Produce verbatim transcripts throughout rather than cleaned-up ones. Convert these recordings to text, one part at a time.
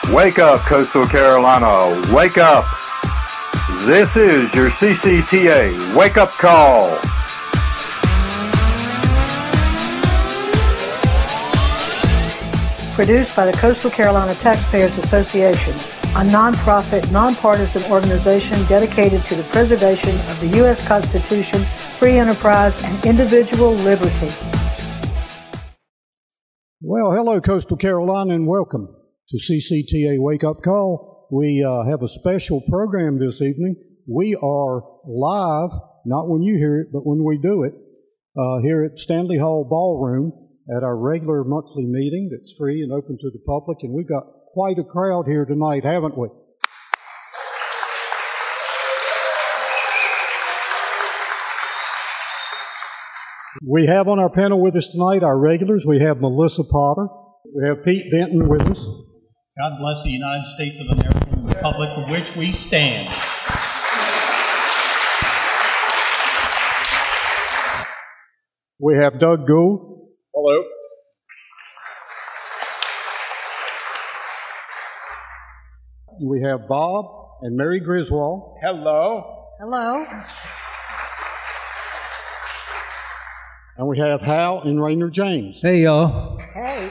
Wake up, Coastal Carolina. Wake up. This is your C C T A Wake Up Call. Produced by the Coastal Carolina Taxpayers Association, a nonprofit, nonpartisan organization dedicated to the preservation of the U S Constitution, free enterprise, and individual liberty. Well, hello, Coastal Carolina, and welcome to C C T A Wake Up Call. We uh, have a special program this evening. We are live, not when you hear it, but when we do it, uh, here at Stanley Hall Ballroom at our regular monthly meeting that's free and open to the public, and we've got quite a crowd here tonight, haven't we? We have on our panel with us tonight our regulars. We have Melissa Potter. We have Pete Benton with us. God bless the United States of America and the republic for which we stand. We have Doug Gould. Hello. We have Bob and Mary Griswold. Hello. Hello. And we have Hal and Rainer James. Hey, y'all. Hey.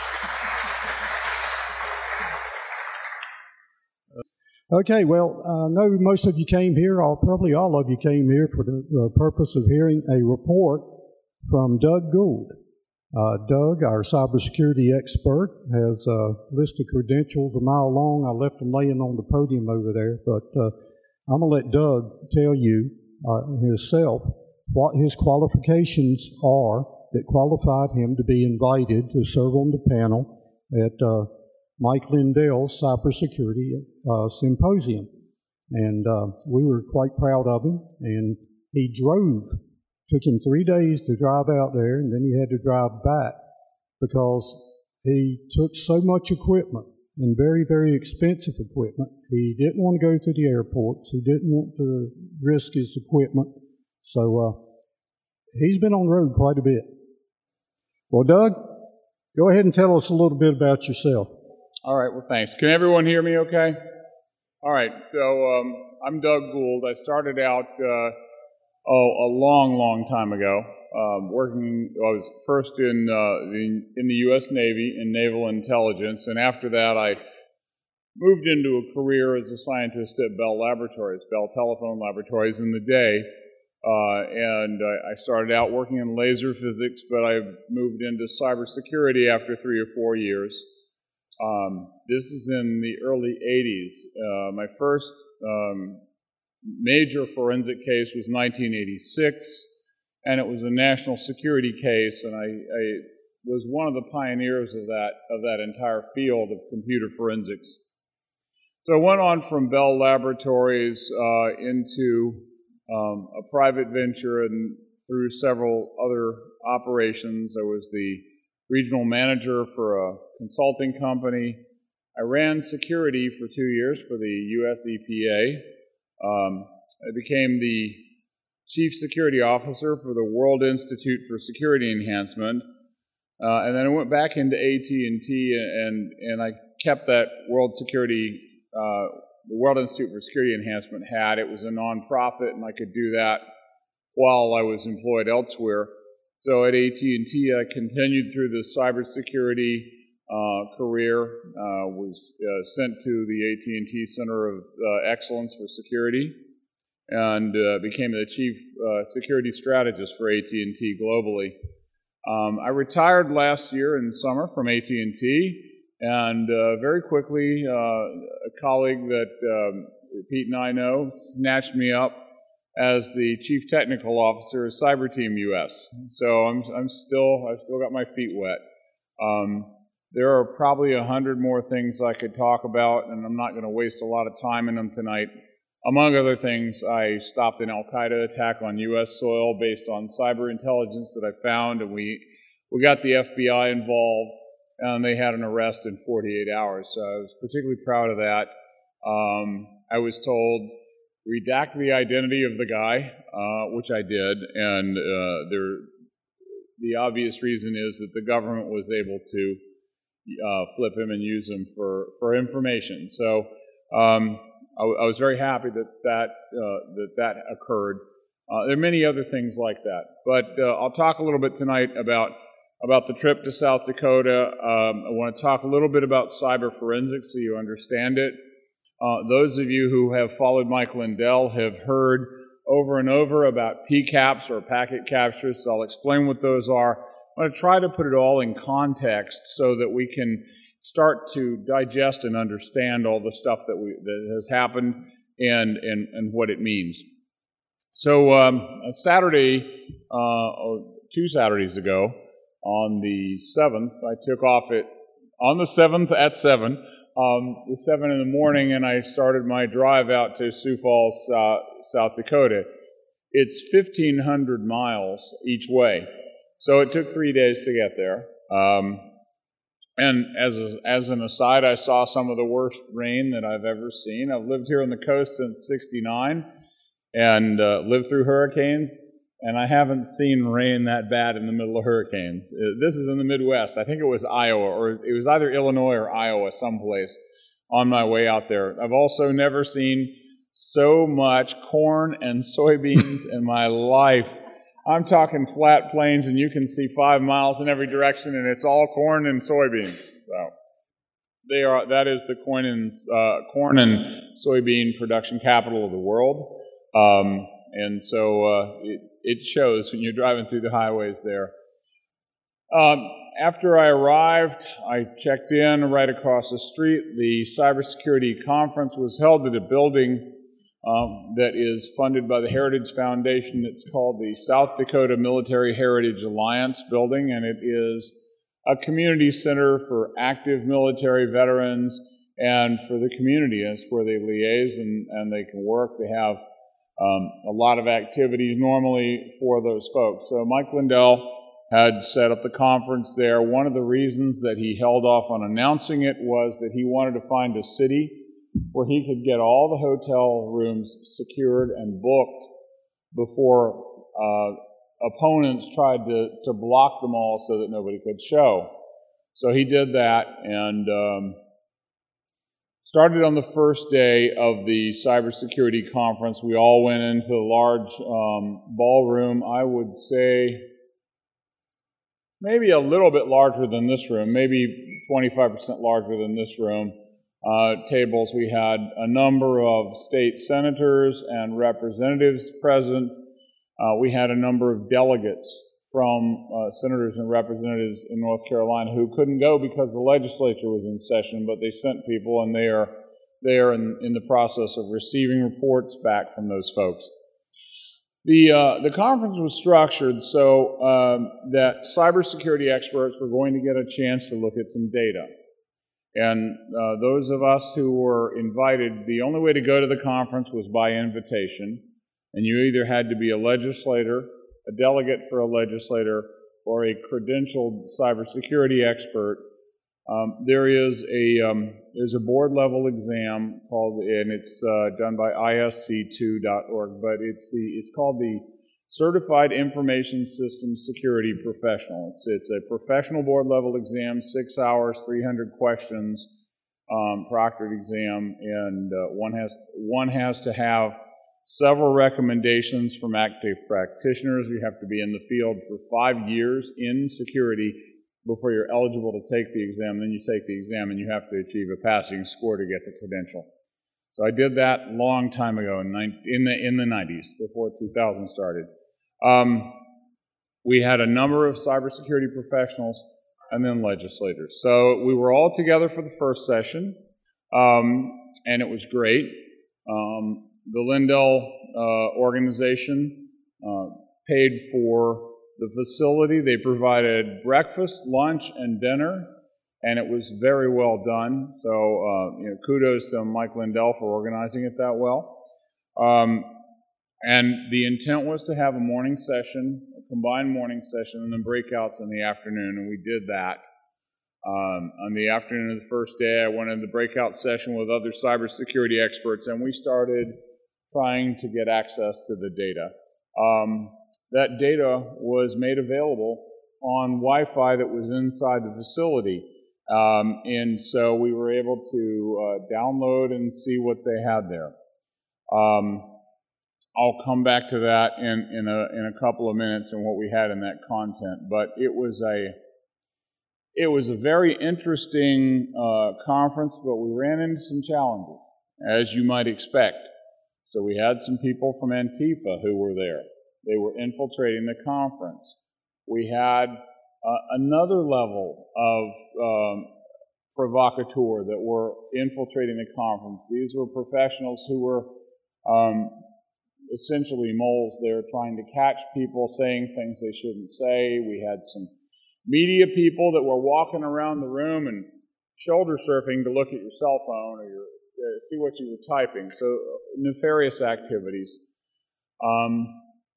Okay, well, I know most of you came here, or probably all of you came here for the, the purpose of hearing a report from Doug Gould. Uh, Doug, our cybersecurity expert, has a list of credentials a mile long. I left them laying on the podium over there, but uh, I'm going to let Doug tell you uh, himself what his qualifications are that qualified him to be invited to serve on the panel at uh, Mike Lindell's Cybersecurity uh, Symposium. And uh, we were quite proud of him, and he drove. Took him three days to drive out there, and then he had to drive back because he took so much equipment, and very, very expensive equipment. He didn't want to go to the airports. He didn't want to risk his equipment. So uh, he's been on the road quite a bit. Well, Doug, go ahead and tell us a little bit about yourself. All right, well, thanks. Can everyone hear me okay? All right, so um, I'm Doug Gould. I started out, uh, oh, a long, long time ago, um, working, I was first in, uh, the, in the U S Navy in naval intelligence, and after that I moved into a career as a scientist at Bell Laboratories, Bell Telephone Laboratories in the day. Uh, and I started out working in laser physics, but I moved into cybersecurity after three or four years. Um, this is in the early eighties. Uh, my first um, major forensic case was nineteen eighty-six, and it was a national security case, and I, I was one of the pioneers of that, of that entire field of computer forensics. So I went on from Bell Laboratories uh, into Um, a private venture, and through several other operations. I was the regional manager for a consulting company. I ran security for two years for the U S E P A. Um, I became the chief security officer for the World Institute for Security Enhancement, uh, and then I went back into A T and T, and and I kept that World Security. Uh, The World Institute for Security Enhancement had. It was a nonprofit, and I could do that while I was employed elsewhere. So at A T and T, I continued through the cybersecurity uh, career, uh, was uh, sent to the A T and T Center of uh, Excellence for Security, and uh, became the chief uh, security strategist for A T and T globally. Um, I retired last year in the summer from A T and T, and uh, very quickly, uh, a colleague that um, Pete and I know snatched me up as the Chief Technical Officer of Cyber Team U S. So I'm, I'm still, I've still got my feet wet. Um, there are probably a hundred more things I could talk about, and I'm not going to waste a lot of time in them tonight. Among other things, I stopped an Al-Qaeda attack on U S soil based on cyber intelligence that I found, and we, we got the F B I involved. And they had an arrest in forty-eight hours, so I was particularly proud of that. Um, I was told, redact the identity of the guy, uh, which I did, and uh, there, the obvious reason is that the government was able to uh, flip him and use him for, for information. So um, I, I was very happy that that, uh, that, that occurred. Uh, there are many other things like that. But uh, I'll talk a little bit tonight about, about the trip to South Dakota. Um, I want to talk a little bit about cyber forensics so you understand it. Uh, those of you who have followed Mike Lindell have heard over and over about P CAPs or packet captures, so I'll explain what those are. I'm going to try to put it all in context so that we can start to digest and understand all the stuff that, we, that has happened and, and, and what it means. So um, Saturday, uh, two Saturdays ago, on the seventh, I took off at, on the seventh at seven, Um, it was seven in the morning, and I started my drive out to Sioux Falls, uh, South Dakota. It's fifteen hundred miles each way, so it took three days to get there. Um, and as a, as an aside, I saw some of the worst rain that I've ever seen. I've lived here on the coast since sixty-nine, and uh, lived through hurricanes, and I haven't seen rain that bad in the middle of hurricanes. This is in the Midwest. I think it was Iowa, or it was either Illinois or Iowa, someplace on my way out there. I've also never seen so much corn and soybeans in my life. I'm talking flat plains, and you can see five miles in every direction, and it's all corn and soybeans. So they are. That is the corn and, uh, corn and soybean production capital of the world. Um, and so uh, it, it shows when you're driving through the highways there. Um, after I arrived, I checked in right across the street. The cybersecurity conference was held at a building um, that is funded by the Heritage Foundation. It's called the South Dakota Military Heritage Alliance building, and it is a community center for active military veterans and for the community. It's where they liaise and, and they can work. They have Um, a lot of activities normally for those folks. So Mike Lindell had set up the conference there. One of the reasons that he held off on announcing it was that he wanted to find a city where he could get all the hotel rooms secured and booked before uh, opponents tried to, to block them all so that nobody could show. So he did that, and um, started on the first day of the cybersecurity conference. We all went into the large um, ballroom. I would say maybe a little bit larger than this room, maybe twenty-five percent larger than this room. Uh, tables, we had a number of state senators and representatives present. Uh, we had a number of delegates from uh, senators and representatives in North Carolina who couldn't go because the legislature was in session, but they sent people, and they are they are in, in the process of receiving reports back from those folks. The uh, the conference was structured so um, that cybersecurity experts were going to get a chance to look at some data. And uh, those of us who were invited, the only way to go to the conference was by invitation, and you either had to be a legislator, a delegate for a legislator, or a credentialed cybersecurity expert. Um, there is a um, there's a board level exam called, and it's uh, done by I S C two dot org, but it's the it's called the Certified Information Systems Security Professional. It's it's a professional board level exam, six hours, three hundred questions, um, proctored exam, and uh, one has one has to have several recommendations from active practitioners. You have to be in the field for five years in security before you're eligible to take the exam. Then you take the exam, and you have to achieve a passing score to get the credential. So I did that a long time ago in, in, the, in the nineties, before two thousand started. Um, we had a number of cybersecurity professionals and then legislators. So we were all together for the first session, um, and it was great. Um, The Lindell uh, organization uh, paid for the facility. They provided breakfast, lunch, and dinner, and it was very well done. So uh, you know, kudos to Mike Lindell for organizing it that well. Um, and the intent was to have a morning session, a combined morning session, and then breakouts in the afternoon, and we did that. Um, on the afternoon of the first day, I went in the breakout session with other cybersecurity experts, and we started trying to get access to the data. Um, that data was made available on Wi-Fi that was inside the facility. Um, and so we were able to uh, download and see what they had there. Um, I'll come back to that in, in, a, in a couple of minutes and what we had in that content. But it was a, it was a very interesting uh, conference, but we ran into some challenges, as you might expect. So we had some people from Antifa who were there. They were infiltrating the conference. We had uh, another level of um, provocateur that were infiltrating the conference. These were professionals who were um, essentially moles there trying to catch people saying things they shouldn't say. We had some media people that were walking around the room and shoulder surfing to look at your cell phone or your, uh, see what you were typing. So uh, nefarious activities. Um,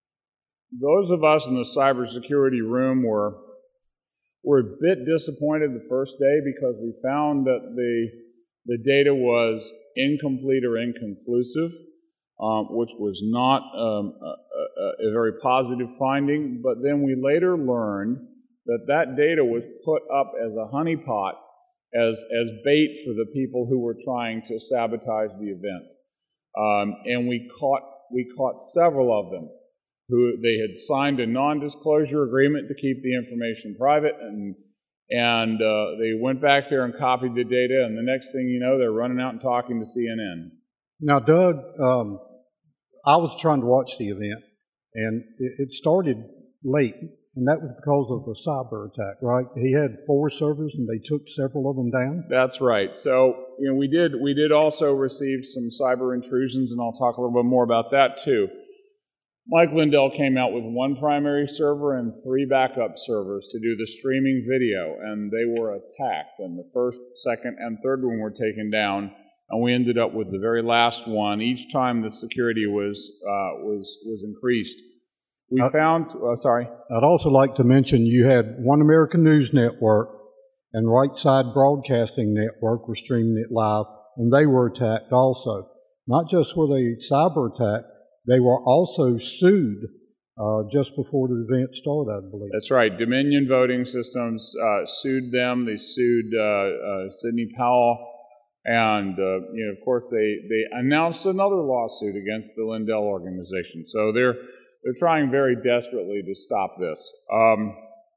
those of us in the cybersecurity room were, were a bit disappointed the first day because we found that the, the data was incomplete or inconclusive. Um, which was not um, a, a, a very positive finding, but then we later learned that that data was put up as a honeypot, as, as bait for the people who were trying to sabotage the event. Um, and we caught, we caught several of them who they had signed a non-disclosure agreement to keep the information private, and, and uh, they went back there and copied the data, and the next thing you know, they're running out and talking to C N N. Now, Doug, um, I was trying to watch the event, and it, it started late, and that was because of a cyber attack, right? He had four servers, and they took several of them down. That's right. So, you know, we did we did also receive some cyber intrusions, and I'll talk a little bit more about that too. Mike Lindell came out with one primary server and three backup servers to do the streaming video, and they were attacked, and the first, second, and third one were taken down. And we ended up with the very last one. Each time the security was uh, was was increased, we uh, found. Uh, sorry. I'd also like to mention you had One American News Network and Right Side Broadcasting Network were streaming it live, and they were attacked also. Not just were they cyber attacked, they were also sued uh, just before the event started, I believe. That's right. Dominion Voting Systems uh, sued them. They sued uh, uh, Sidney Powell. And, uh, you know, of course, they, they announced another lawsuit against the Lindell organization. So they're, they're trying very desperately to stop this. Um,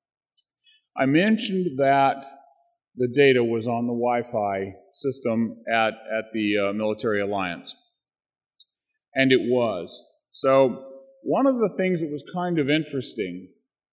I mentioned that the data was on the Wi-Fi system at, at the uh, Military Alliance. And it was. So one of the things that was kind of interesting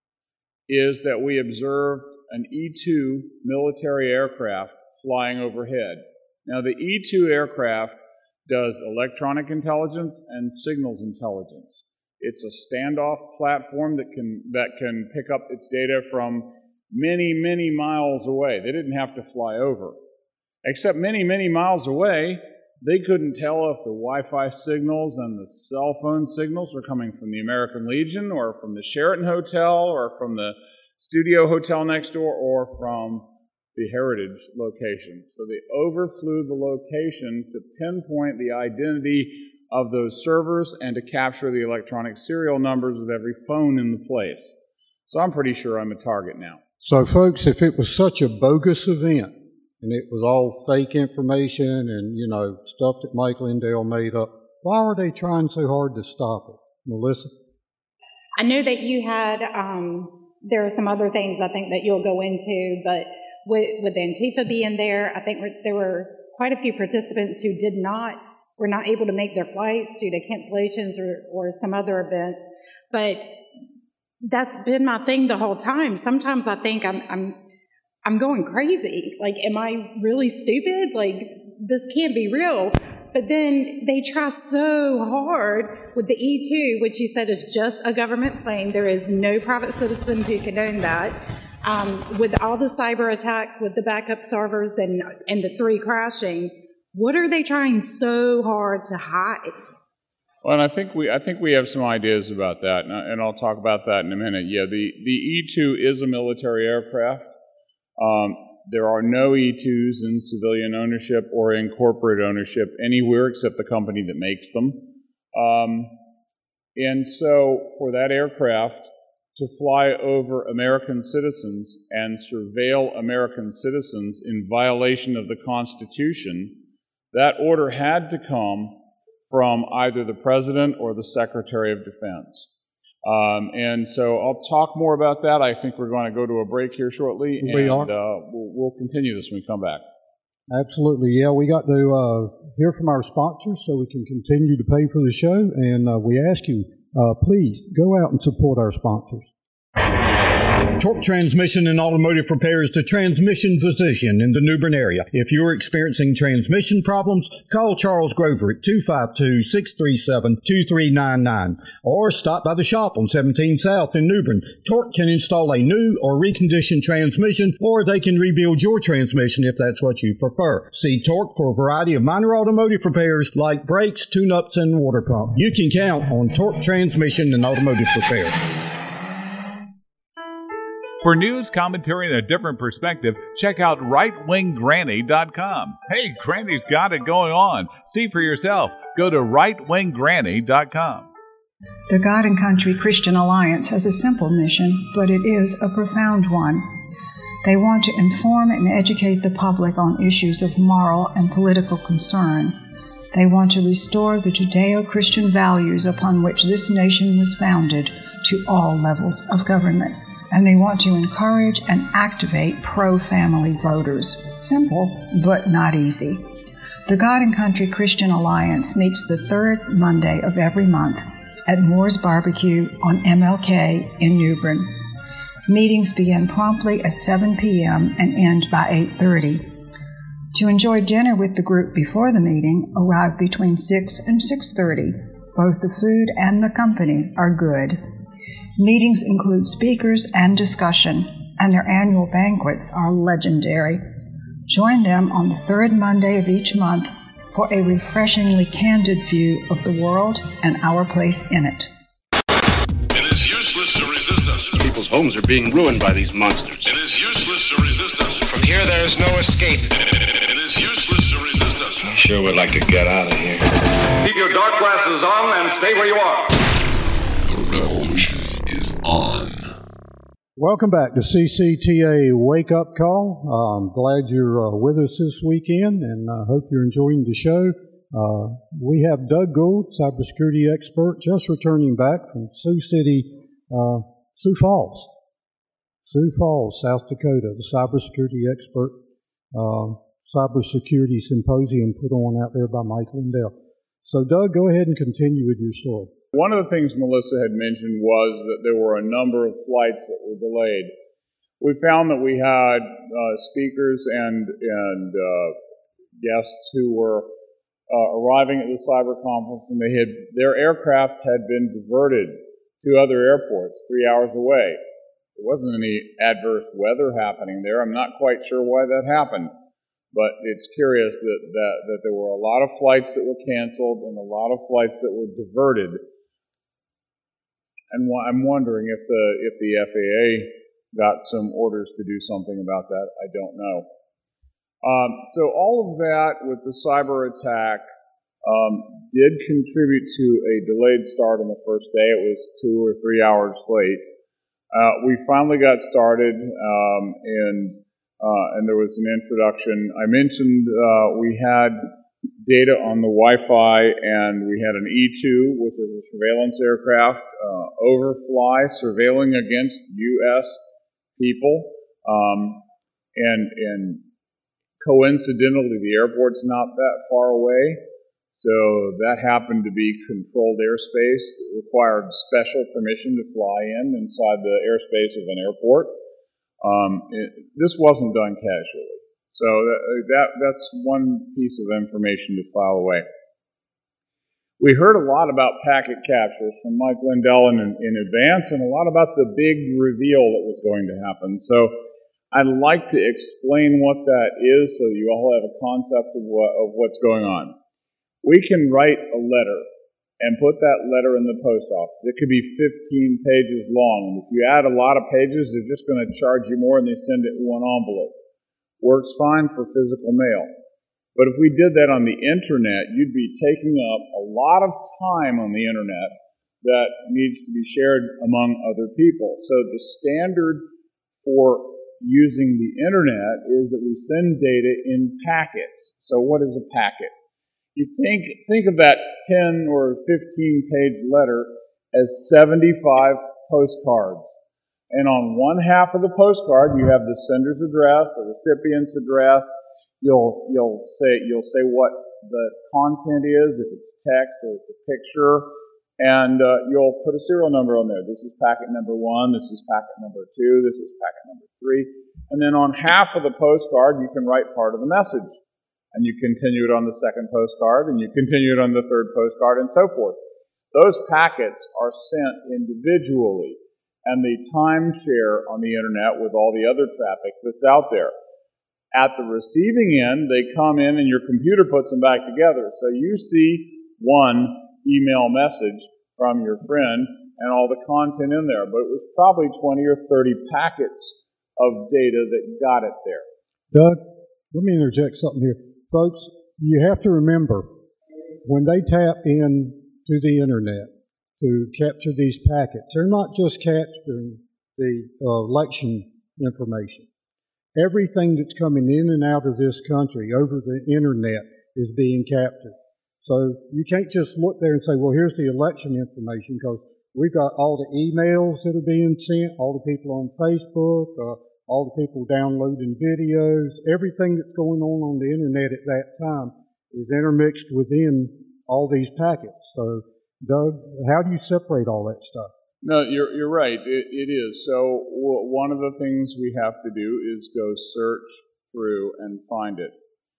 is that we observed an E two military aircraft flying overhead. Now, the E two aircraft does electronic intelligence and signals intelligence. It's a standoff platform that can, that can pick up its data from many, many miles away. They didn't have to fly over. Except many, many miles away, they couldn't tell if the Wi-Fi signals and the cell phone signals were coming from the American Legion or from the Sheraton Hotel or from the Studio Hotel next door or from the Heritage location. So they overflew the location to pinpoint the identity of those servers and to capture the electronic serial numbers of every phone in the place. So I'm pretty sure I'm a target now. So folks, if it was such a bogus event and it was all fake information and, you know, stuff that Mike Lindell made up, why are they trying so hard to stop it? Melissa? I know that you had, um, there are some other things I think that you'll go into, but With, with Antifa being there, I think there were quite a few participants who did not, were not able to make their flights due to cancellations or, or some other events. But that's been my thing the whole time. Sometimes I think I'm, I'm, I'm going crazy. Like, am I really stupid? Like, this can't be real. But then they try so hard with the E two, which you said is just a government plane. There is no private citizen who can own that. Um, with all the cyber attacks, with the backup servers and and the three crashing, what are they trying so hard to hide? Well, and I think we I think we have some ideas about that, and, I, and I'll talk about that in a minute. Yeah, the, the E two is a military aircraft. Um, there are no E twos in civilian ownership or in corporate ownership anywhere except the company that makes them. Um, and so for that aircraft to fly over American citizens and surveil American citizens in violation of the Constitution, that order had to come from either the President or the Secretary of Defense. Um, and so I'll talk more about that. I think we're going to go to a break here shortly, We and are. uh, we'll, we'll continue this when we come back. Absolutely, yeah. We got to uh, hear from our sponsors so we can continue to pay for the show, and uh, we ask you, uh, please go out and support our sponsors. Torque Transmission and Automotive Repair is the transmission physician in the New Bern area. If you're experiencing transmission problems, call Charles Grover at two five two, six three seven, two three nine nine or stop by the shop on seventeen South in New Bern. Torque can install a new or reconditioned transmission, or they can rebuild your transmission if that's what you prefer. See Torque for a variety of minor automotive repairs like brakes, tune-ups, and water pump. You can count on Torque Transmission and Automotive Repair. For news, commentary, and a different perspective, check out right wing granny dot com. Hey, Granny's got it going on. See for yourself. Go to right wing granny dot com. The God and Country Christian Alliance has a simple mission, but it is a profound one. They want to inform and educate the public on issues of moral and political concern. They want to restore the Judeo-Christian values upon which this nation was founded to all levels of government. And they want to encourage and activate pro-family voters. Simple, but not easy. The God and Country Christian Alliance meets the third Monday of every month at Moore's Barbecue on M L K in New Bern. Meetings begin promptly at seven p.m. and end by eight thirty. To enjoy dinner with the group before the meeting, arrive between six and six thirty. Both the food and the company are good. Meetings include speakers and discussion, and their annual banquets are legendary. Join them on the third Monday of each month for a refreshingly candid view of the world and our place in it. It is useless to resist us. People's homes are being ruined by these monsters. It is useless to resist us. From here, there is no escape. It is useless to resist us. I sure would like to get out of here. Keep your dark glasses on and stay where you are. The revolution is on. Welcome back to C C T A Wake Up Call. Uh, I'm glad you're uh, with us this weekend, and I uh, hope you're enjoying the show. Uh, we have Doug Gould, cybersecurity expert, just returning back from Sioux City, uh, Sioux Falls, Sioux Falls, South Dakota, the cybersecurity expert uh, cybersecurity symposium put on out there by Mike Lindell. So, Doug, go ahead and continue with your story. One of the things Melissa had mentioned was that there were a number of flights that were delayed. We found that we had uh, speakers and and uh, guests who were uh, arriving at the cyber conference, and they had their aircraft had been diverted to other airports three hours away. There wasn't any adverse weather happening there. I'm not quite sure why that happened, but it's curious that that, that there were a lot of flights that were canceled and a lot of flights that were diverted. And I'm wondering if the if the F A A got some orders to do something about that. I don't know. Um, so all of that with the cyber attack um, did contribute to a delayed start on the first day. It was two or three hours late. Uh, we finally got started, um, and uh, and there was an introduction. I mentioned uh, we had data on the Wi-Fi, and we had an E two, which is a surveillance aircraft, uh, overfly, surveilling against U S people, um, and, and coincidentally, the airport's not that far away, so that happened to be controlled airspace that required special permission to fly in inside the airspace of an airport. Um, it, this wasn't done casually. So that, that that's one piece of information to file away. We heard a lot about packet captures from Mike Lindell in, in advance, and a lot about the big reveal that was going to happen. So I'd like to explain what that is so you all have a concept of, what, of what's going on. We can write a letter and put that letter in the post office. It could be fifteen pages long, and if you add a lot of pages, they're just going to charge you more, and they send it in one envelope. Works fine for physical mail. But if we did that on the internet, you'd be taking up a lot of time on the internet that needs to be shared among other people. So the standard for using the internet is that we send data in packets. So what is a packet? You think, think of that ten or fifteen page letter as seventy-five postcards. And on one half of the postcard, you have the sender's address, the recipient's address. You'll, you'll say, you'll say what the content is, if it's text or it's a picture, and uh, you'll put a serial number on there. This is packet number one, this is packet number two, this is packet number three. And then on half of the postcard, you can write part of the message. And you continue it on the second postcard, and you continue it on the third postcard, and so forth. Those packets are sent individually, and they time share on the internet with all the other traffic that's out there. At the receiving end, they come in and your computer puts them back together. So you see one email message from your friend and all the content in there, but it was probably twenty or thirty packets of data that got it there. Doug, let me interject something here. Folks, you have to remember, when they tap in to the internet to capture these packets, they're not just capturing the uh, election information. Everything that's coming in and out of this country over the internet is being captured. So you can't just look there and say, well, here's the election information, because we've got all the emails that are being sent, all the people on Facebook, uh, all the people downloading videos, everything that's going on on the internet at that time is intermixed within all these packets. So, Doug, how do you separate all that stuff? No, you're you're right. It, it is. So w- one of the things we have to do is go search through and find it.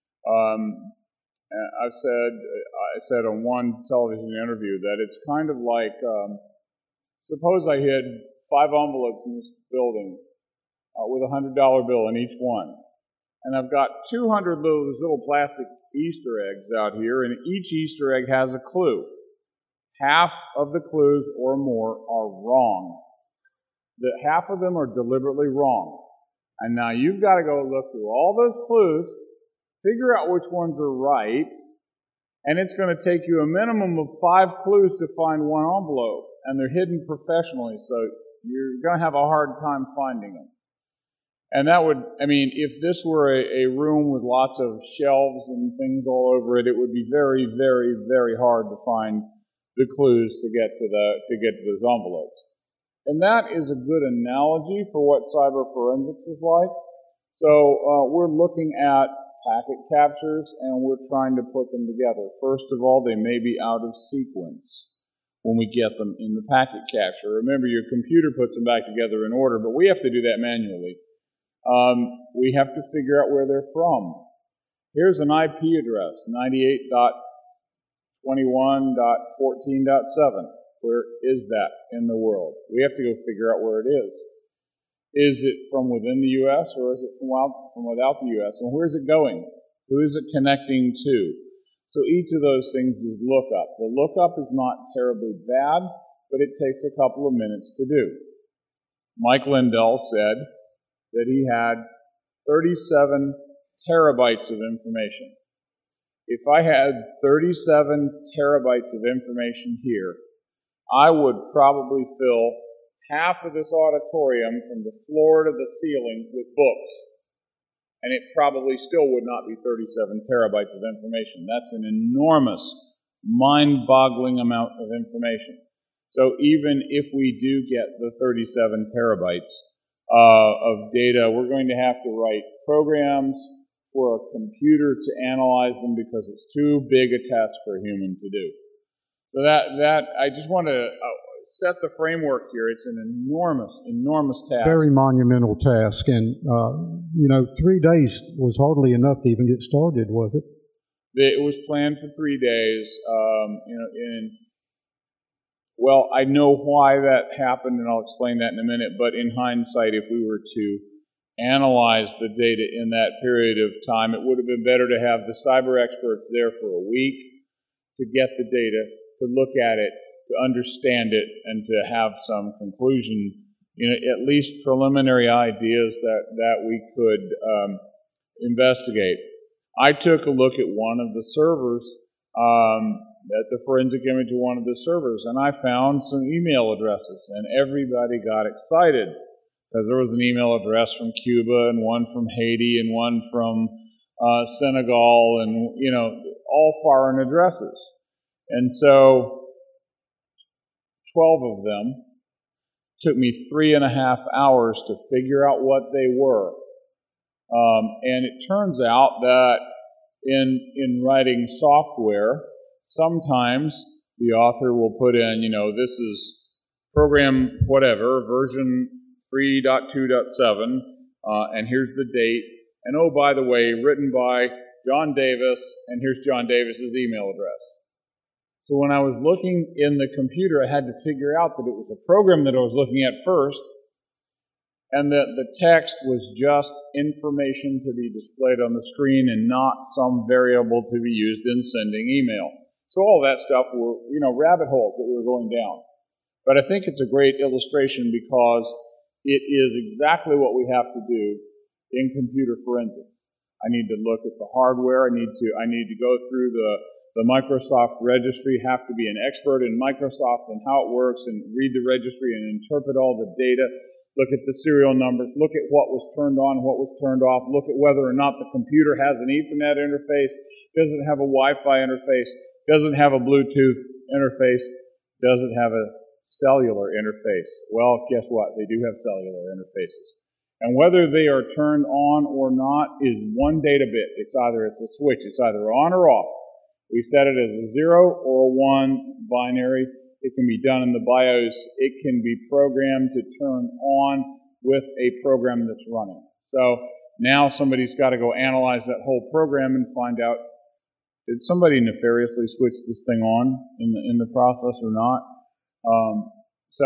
Um, I've said I said on one television interview that it's kind of like um, suppose I hid five envelopes in this building. Uh, with a hundred dollar bill in each one. And I've got two hundred of those little plastic Easter eggs out here, and each Easter egg has a clue. Half of the clues or more are wrong. The, half of them are deliberately wrong. And now you've got to go look through all those clues, figure out which ones are right, and it's going to take you a minimum of five clues to find one envelope. And they're hidden professionally, so you're going to have a hard time finding them. And that would, I mean, if this were a, a room with lots of shelves and things all over it, it would be very, very, very hard to find the clues to get to the to get to those envelopes. And that is a good analogy for what cyber forensics is like. So uh, we're looking at packet captures and we're trying to put them together. First of all, they may be out of sequence when we get them in the packet capture. Remember, your computer puts them back together in order, but we have to do that manually. Um, we have to figure out where they're from. Here's an I P address, ninety-eight dot twenty-one dot fourteen dot seven. Where is that in the world? We have to go figure out where it is. Is it from within the U S or is it from, out, from without the U S? And where is it going? Who is it connecting to? So each of those things is lookup. The lookup is not terribly bad, but it takes a couple of minutes to do. Mike Lindell said that he had thirty-seven terabytes of information. If I had thirty-seven terabytes of information here, I would probably fill half of this auditorium from the floor to the ceiling with books. And it probably still would not be thirty-seven terabytes of information. That's an enormous, mind-boggling amount of information. So even if we do get the thirty-seven terabytes uh, of data, we're going to have to write programs for a computer to analyze them because it's too big a task for a human to do. So that, that I just want to uh, set the framework here. It's an enormous, enormous task. Very monumental task. And, uh, you know, three days was hardly enough to even get started, was it? It was planned for three days. Um, you know, in, well, I know why that happened, and I'll explain that in a minute. But in hindsight, if we were to analyze the data in that period of time, it would have been better to have the cyber experts there for a week to get the data, to look at it, to understand it, and to have some conclusion, you know, at least preliminary ideas that, that we could um, investigate. I took a look at one of the servers um, at the forensic image of one of the servers, and I found some email addresses, and everybody got excited because there was an email address from Cuba and one from Haiti and one from uh, Senegal, and, you know, all foreign addresses. And so twelve of them took me three and a half hours to figure out what they were. Um, and it turns out that in, in writing software, sometimes the author will put in, you know, this is program whatever, version three point two point seven, uh, and here's the date. And oh, by the way, written by John Davis, and here's John Davis's email address. So when I was looking in the computer, I had to figure out that it was a program that I was looking at first, and that the text was just information to be displayed on the screen and not some variable to be used in sending email. So all that stuff were, you know, rabbit holes that we were going down. But I think it's a great illustration because it is exactly what we have to do in computer forensics. I need to look at the hardware. I need to, I need to go through the The Microsoft registry, have to be an expert in Microsoft and how it works, and read the registry and interpret all the data, look at the serial numbers, look at what was turned on, what was turned off, look at whether or not the computer has an Ethernet interface, does it have a Wi-Fi interface, does it have a Bluetooth interface, does it have a cellular interface? Well, guess what? They do have cellular interfaces. And whether they are turned on or not is one data bit. It's either it's a switch, it's either on or off. We set it as a zero or a one binary. It can be done in the BIOS. It can be programmed to turn on with a program that's running. So now somebody's got to go analyze that whole program and find out, did somebody nefariously switch this thing on in the, in the process or not? Um, so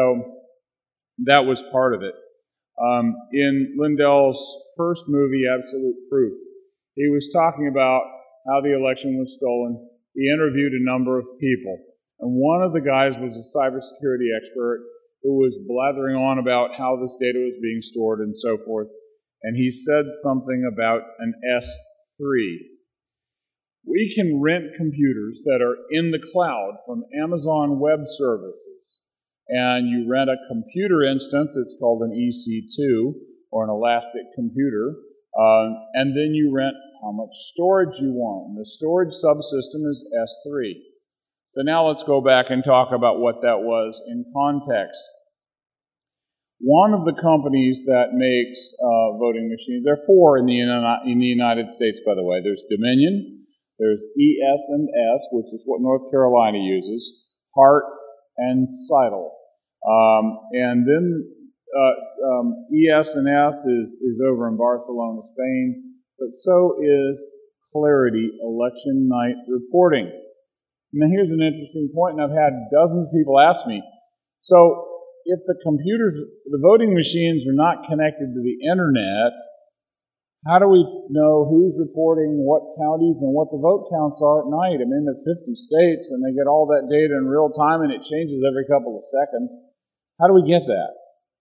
that was part of it. Um, in Lindell's first movie, Absolute Proof, he was talking about how the election was stolen. He interviewed a number of people, and one of the guys was a cybersecurity expert who was blathering on about how this data was being stored and so forth, and he said something about an S three. We can rent computers that are in the cloud from Amazon Web Services, and you rent a computer instance, it's called an E C two, or an elastic computer, uh, and then you rent how much storage you want. And the storage subsystem is S three. So now let's go back and talk about what that was in context. One of the companies that makes uh, voting machines, there are four in the, in the United States, by the way. There's Dominion, there's E S and S, which is what North Carolina uses, Hart, and Seidel. Um, and then uh, um, E S and S is, is over in Barcelona, Spain. But so is Clarity election night reporting. Now here's an interesting point, and I've had dozens of people ask me, so if the computers, the voting machines are not connected to the internet, how do we know who's reporting what counties and what the vote counts are at night? I mean, there are fifty states, and they get all that data in real time, and it changes every couple of seconds. How do we get that?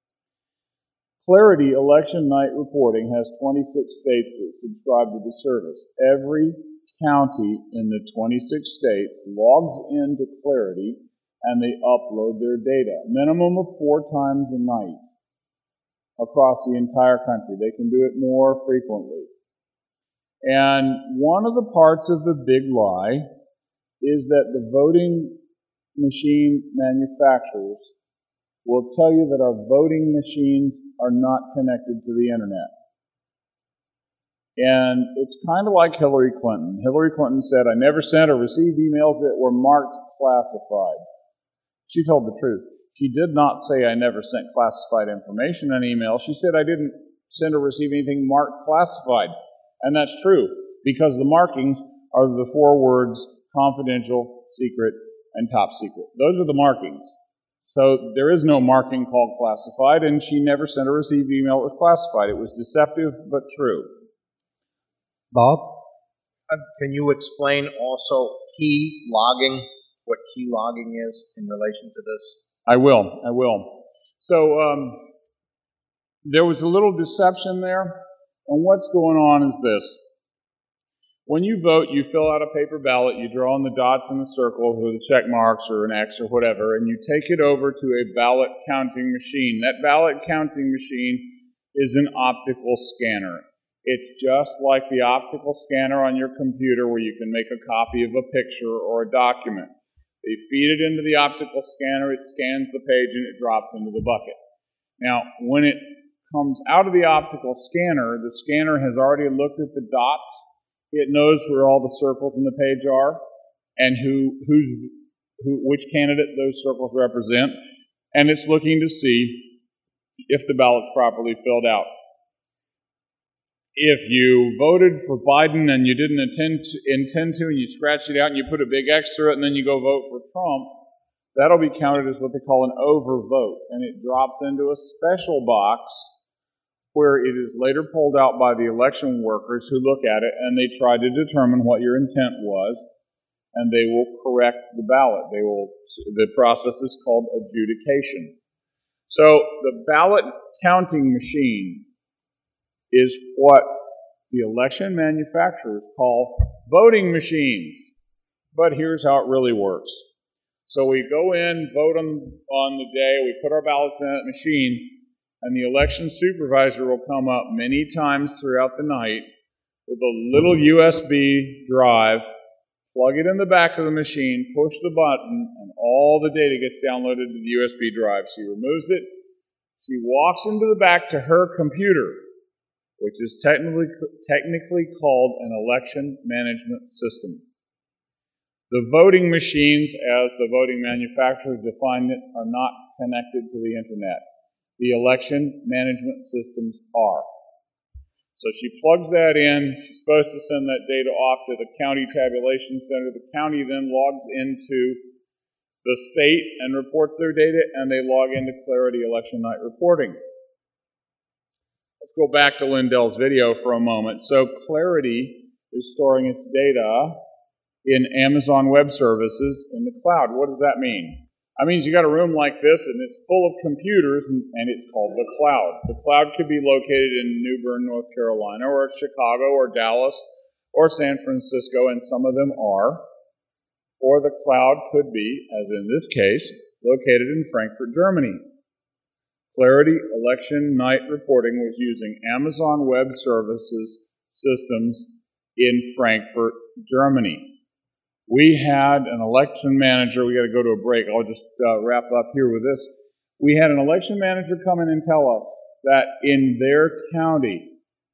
Clarity election night reporting has twenty-six states that subscribe to the service. Every county in the twenty-six states logs into Clarity and they upload their data. Minimum of four times a night across the entire country. They can do it more frequently. And one of the parts of the big lie is that the voting machine manufacturers will tell you that our voting machines are not connected to the internet. And it's kind of like Hillary Clinton. Hillary Clinton said, I never sent or received emails that were marked classified. She told the truth. She did not say I never sent classified information in email. She said I didn't send or receive anything marked classified. And that's true, because the markings are the four words confidential, secret, and top secret. Those are the markings. So there is no marking called classified, and she never sent or received email that was classified. It was deceptive, but true. Bob? Uh, can you explain also key logging, what key logging is in relation to this? I will, I will. So um, there was a little deception there, and what's going on is this. When you vote, you fill out a paper ballot, you draw in the dots in the circle or the check marks or an X or whatever, and you take it over to a ballot counting machine. That ballot counting machine is an optical scanner. It's just like the optical scanner on your computer where you can make a copy of a picture or a document. They feed it into the optical scanner, it scans the page, and it drops into the bucket. Now, when it comes out of the optical scanner, the scanner has already looked at the dots. It knows where all the circles in the page are and who, who's, who, which candidate those circles represent, and it's looking to see if the ballot's properly filled out. If you voted for Biden and you didn't intend to, intend to, and you scratched it out and you put a big X through it, and then you go vote for Trump, that'll be counted as what they call an overvote, and it drops into a special box where it is later pulled out by the election workers who look at it and they try to determine what your intent was, and they will correct the ballot. They will. The process is called adjudication. So the ballot counting machine is what the election manufacturers call voting machines. But here's how it really works. So we go in, vote on, on the day, we put our ballots in that machine, and the election supervisor will come up many times throughout the night with a little U S B drive, plug it in the back of the machine, push the button, and all the data gets downloaded to the U S B drive. She removes it. She walks into the back to her computer, which is technically, technically called an election management system. The voting machines, as the voting manufacturers define it, are not connected to the internet. The election management systems are. So she plugs that in. She's supposed to send that data off to the county tabulation center. The county then logs into the state and reports their data, and they log into Clarity election night reporting. Let's go back to Lindell's video for a moment. So Clarity is storing its data in Amazon Web Services in the cloud. What does that mean? That means you got a room like this and it's full of computers, and, and it's called the cloud. The cloud could be located in New Bern, North Carolina, or Chicago, or Dallas, or San Francisco, and some of them are. Or the cloud could be, as in this case, located in Frankfurt, Germany. Clarity Election Night Reporting was using Amazon Web Services systems in Frankfurt, Germany. We had an election manager. We got to go to a break. I'll just uh, wrap up here with this. We had an election manager come in and tell us that in their county,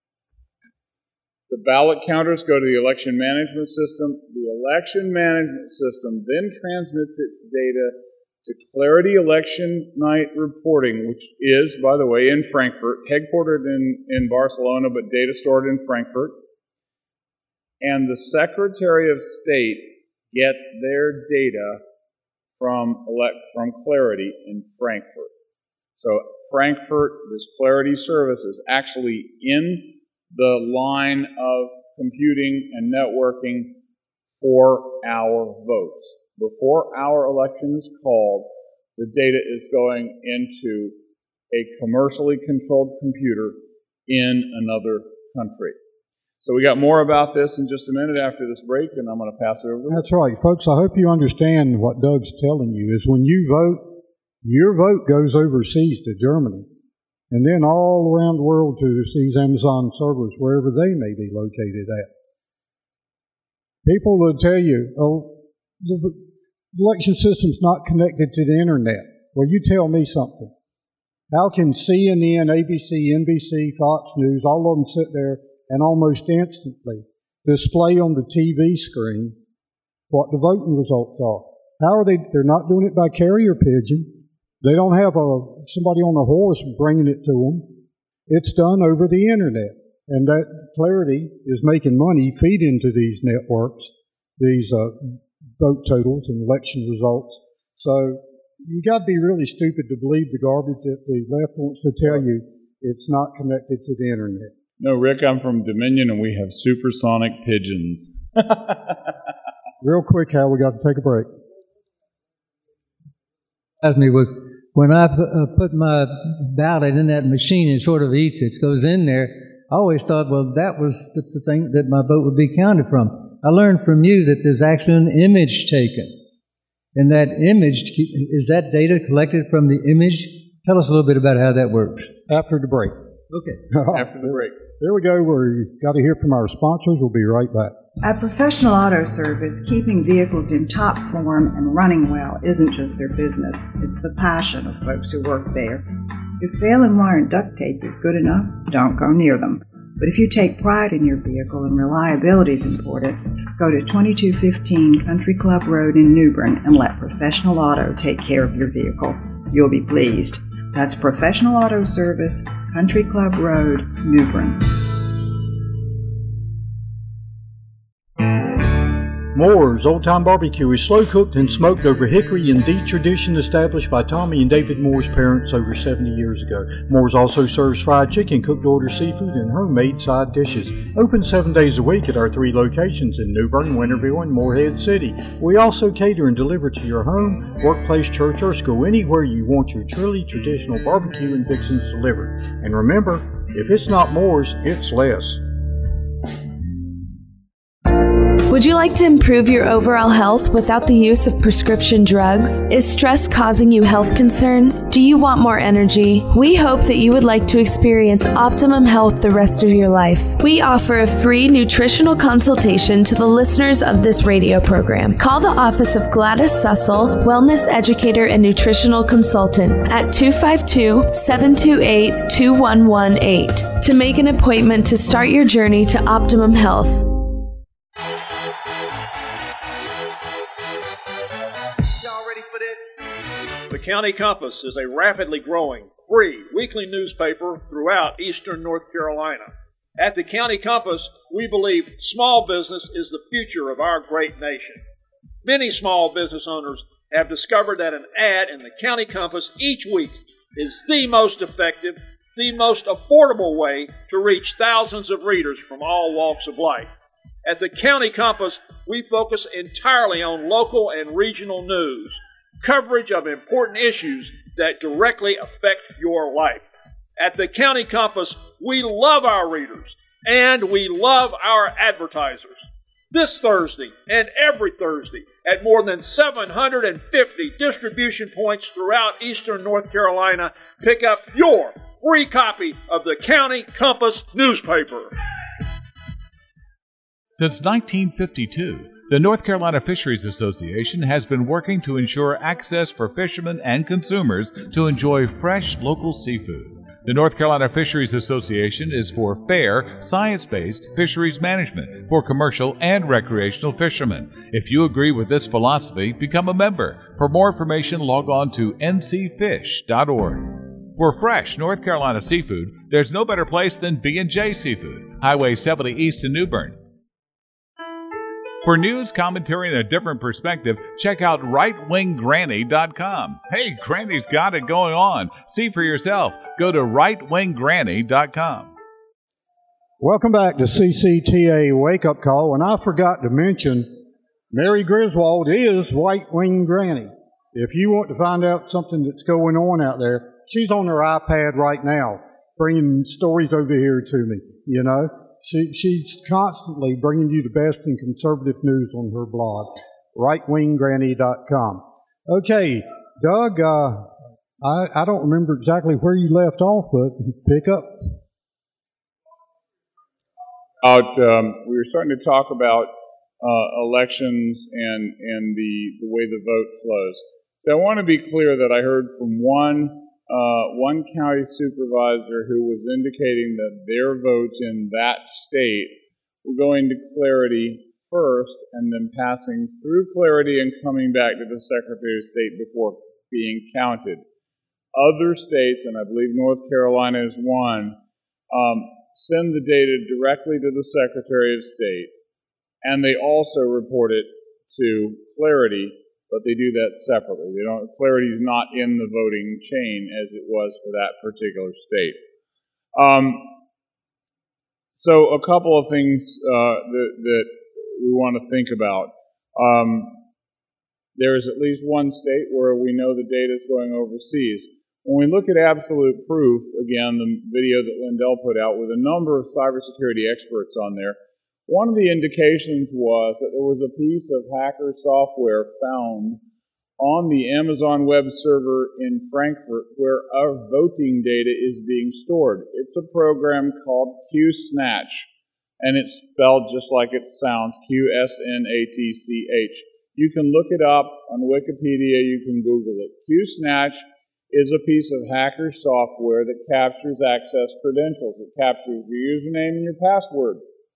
the ballot counters go to the election management system. The election management system then transmits its data to Clarity Election Night Reporting, which is, by the way, in Frankfurt, headquartered in, in Barcelona, but data stored in Frankfurt. And the Secretary of State gets their data from elect, from Clarity in Frankfurt. So Frankfurt, this Clarity service is actually in the line of computing and networking for our votes. Before our election is called, the data is going into a commercially controlled computer in another country. So we got more about this in just a minute after this break, and I'm going to pass it over to Rick. That's right. Folks, I hope you understand what Doug's telling you is when you vote, your vote goes overseas to Germany, and then all around the world to these Amazon servers, wherever they may be located at. People will tell you, oh, the election system's not connected to the internet. Well, you tell me something. How can C N N, A B C, N B C, Fox News, all of them sit there and almost instantly display on the T V screen what the voting results are? How are they? They're not doing it by carrier pigeon. They don't have a somebody on a horse bringing it to them. It's done over the internet. And that Clarity is making money feeding to these networks, these uh, vote totals and election results. So you got to be really stupid to believe the garbage that the left wants to tell you it's not connected to the internet. No, Rick, I'm from Dominion, and we have supersonic pigeons. Real quick, Hal, we got to take a break. Asked me was when I uh, put my ballot in that machine and sort of eats it, goes in there, I always thought, well, that was the, the thing that my vote would be counted from. I learned from you that there's actually an image taken. And that image, is that data collected from the image? Tell us a little bit about how that works. After the break. Okay. After the break. There we go. We've got to hear from our sponsors. We'll be right back. At Professional Auto Service, keeping vehicles in top form and running well isn't just their business. It's the passion of folks who work there. If bail and wire and duct tape is good enough, don't go near them. But if you take pride in your vehicle and reliability is important, go to twenty-two fifteen Country Club Road in New Bern and let Professional Auto take care of your vehicle. You'll be pleased. That's Professional Auto Service, Country Club Road, New Bern. Moore's Old Time Barbecue is slow cooked and smoked over hickory in the tradition established by Tommy and David Moore's parents over seventy years ago. Moore's also serves fried chicken, cooked order seafood, and homemade side dishes. Open seven days a week at our three locations in New Bern, Winterville, and Morehead City. We also cater and deliver to your home, workplace, church, or school, anywhere you want your truly traditional barbecue and fixings delivered. And remember, if it's not Moore's, it's less. Would you like to improve your overall health without the use of prescription drugs? Is stress causing you health concerns? Do you want more energy? We hope that you would like to experience optimum health the rest of your life. We offer a free nutritional consultation to the listeners of this radio program. Call the office of Gladys Sussel, Wellness Educator and Nutritional Consultant at two five two, seven two eight, two one one eight to make an appointment to start your journey to optimum health. The County Compass is a rapidly growing, free, weekly newspaper throughout eastern North Carolina. At the County Compass, we believe small business is the future of our great nation. Many small business owners have discovered that an ad in the County Compass each week is the most effective, the most affordable way to reach thousands of readers from all walks of life. At the County Compass, we focus entirely on local and regional news, coverage of important issues that directly affect your life. At the County Compass, we love our readers and we love our advertisers. This Thursday and every Thursday at more than seven hundred fifty distribution points throughout eastern North Carolina, pick up your free copy of the County Compass newspaper. Since nineteen fifty-two, the North Carolina Fisheries Association has been working to ensure access for fishermen and consumers to enjoy fresh local seafood. The North Carolina Fisheries Association is for fair, science-based fisheries management for commercial and recreational fishermen. If you agree with this philosophy, become a member. For more information, log on to n c fish dot org. For fresh North Carolina seafood, there's no better place than B and J Seafood, Highway seventy East in New Bern. For news, commentary, and a different perspective, check out right wing granny dot com. Hey, Granny's got it going on. See for yourself. Go to right wing granny dot com. Welcome back to C C T A Wake Up Call. And I forgot to mention, Mary Griswold is White Wing Granny. If you want to find out something that's going on out there, she's on her iPad right now, bringing stories over here to me, you know. She, she's constantly bringing you the best in conservative news on her blog, right wing granny dot com. Okay, Doug, uh, I, I don't remember exactly where you left off, but pick up. Out, um, we were starting to talk about uh, elections and, and the, the way the vote flows. So I want to be clear that I heard from one Uh, one county supervisor who was indicating that their votes in that state were going to Clarity first and then passing through Clarity and coming back to the Secretary of State before being counted. Other states, and I believe North Carolina is one, um, send the data directly to the Secretary of State, and they also report it to Clarity, but they do that separately. They don't. Clarity is not in the voting chain as it was for that particular state. Um, so a couple of things uh, that, that we want to think about. Um, there is at least one state where we know the data is going overseas. When we look at absolute proof, again, the video that Lindell put out with a number of cybersecurity experts on there, one of the indications was that there was a piece of hacker software found on the Amazon web server in Frankfurt where our voting data is being stored. It's a program called Q Snatch, and it's spelled just like it sounds, Q S N A T C H. You can look it up on Wikipedia, you can Google it. Q Snatch is a piece of hacker software that captures access credentials. It captures your username and your password.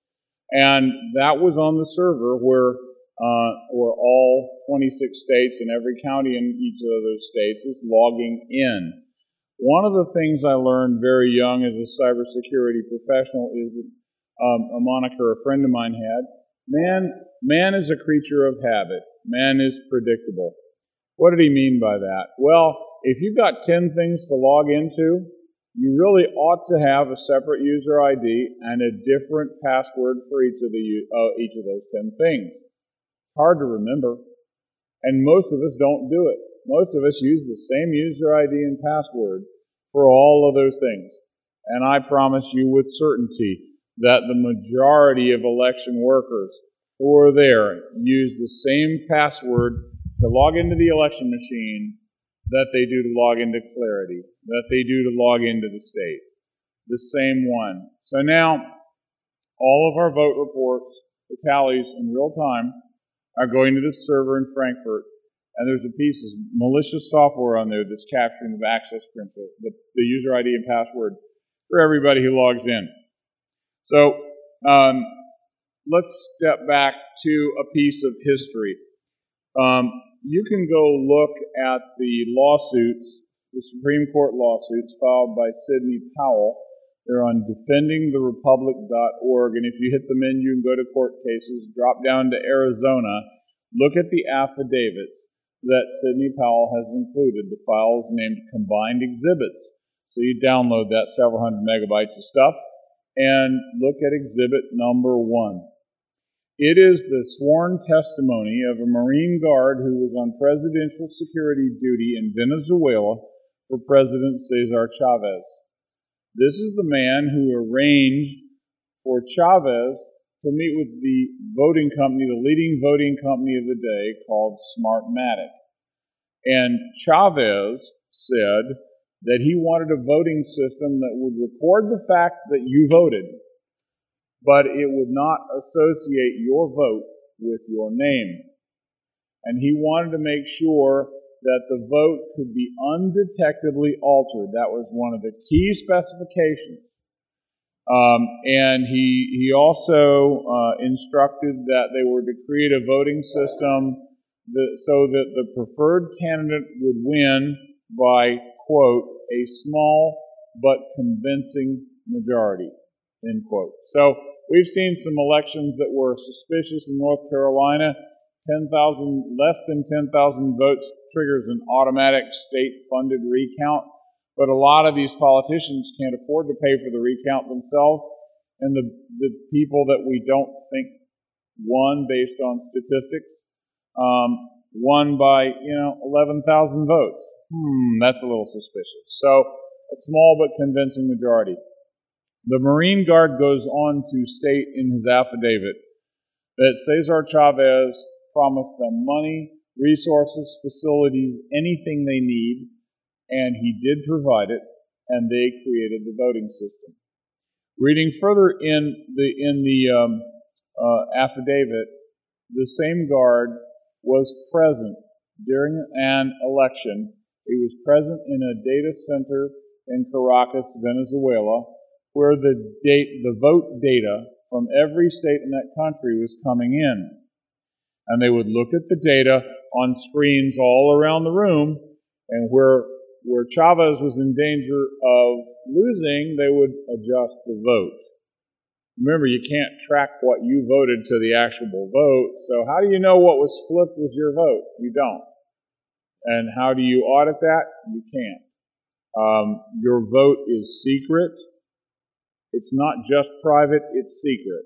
And that was on the server where, uh, where all twenty-six states and every county in each of those states is logging in. One of the things I learned very young as a cybersecurity professional is that um, a moniker a friend of mine had, man, man is a creature of habit. Man is predictable. What did he mean by that? Well, if you've got ten things to log into, you really ought to have a separate user I D and a different password for each of the uh, each of those ten things. It's hard to remember, and most of us don't do it. Most of us use the same user I D and password for all of those things. And I promise you with certainty that the majority of election workers who are there use the same password to log into the election machine that they do to log into Clarity, that they do to log into the state. The same one. So now, all of our vote reports, the tallies in real time, are going to this server in Frankfurt, and there's a piece of malicious software on there that's capturing the access credential, the, the user I D and password for everybody who logs in. So, um, let's step back to a piece of history. Um, You can go look at the lawsuits, the Supreme Court lawsuits filed by Sidney Powell. They're on defending the republic dot org, and if you hit the menu and go to court cases, drop down to Arizona, look at the affidavits that Sidney Powell has included. The file is named Combined Exhibits. So you download that several hundred megabytes of stuff and look at exhibit number one. It is the sworn testimony of a Marine Guard who was on presidential security duty in Venezuela for President Cesar Chavez. This is the man who arranged for Chavez to meet with the voting company, the leading voting company of the day called Smartmatic. And Chavez said that he wanted a voting system that would record the fact that you voted, but it would not associate your vote with your name. And he wanted to make sure that the vote could be undetectably altered. That was one of the key specifications. Um, and he, he also uh, instructed that they were to create a voting system that, so that the preferred candidate would win by, quote, a small but convincing majority, end quote. So, we've seen some elections that were suspicious in North Carolina. ten thousand, less than ten thousand votes triggers an automatic state-funded recount. But a lot of these politicians can't afford to pay for the recount themselves. And the, the people that we don't think won based on statistics um, won by, you know, eleven thousand votes. Hmm, that's a little suspicious. So, a small but convincing majority. The Marine Guard goes on to state in his affidavit that Cesar Chavez promised them money, resources, facilities, anything they need, and he did provide it, and they created the voting system. Reading further in the in the um, uh, affidavit, the same guard was present during an election. He was present in a data center in Caracas, Venezuela, where the date, the vote data from every state in that country was coming in. And they would look at the data on screens all around the room, and where, where Chavez was in danger of losing, they would adjust the vote. Remember, you can't track what you voted to the actual vote, so how do you know what was flipped was your vote? You don't. And how do you audit that? You can't. Um, your vote is secret. It's not just private, it's secret.